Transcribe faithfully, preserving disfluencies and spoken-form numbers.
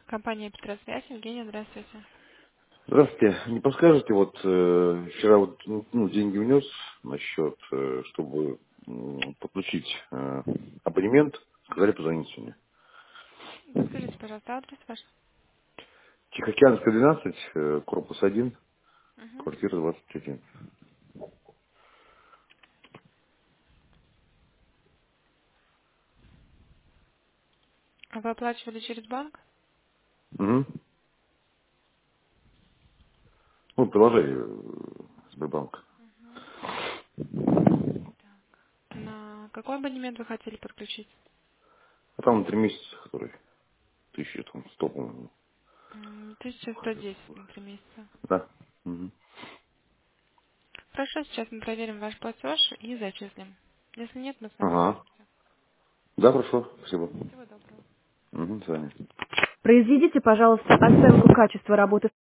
Компания Петросвязь. Евгения, здравствуйте. Здравствуйте. Не подскажете, вот э, вчера вот ну, ну, деньги внес на счет, э, чтобы м, подключить э, абонемент, сказали позвонить сегодня. Подскажите, пожалуйста, адрес ваш. Тихоокеанская двенадцать, э, корпус один, Угу. квартира двадцать один. А вы оплачивали через банк? Угу. Ну, приложение э, Сбербанк. На какой абонемент вы хотели подключить? А там на три месяца, который тысяча там сто, по-моему. М, тысяча сто десять на три месяца. Да. Мгм. Хорошо, сейчас мы проверим ваш платеж и зачислим. Если нет, мы с вами Ага. свяжемся. Да, хорошо. Спасибо. Всего доброго. Угу, с вами. Произведите, пожалуйста, оценку качества работы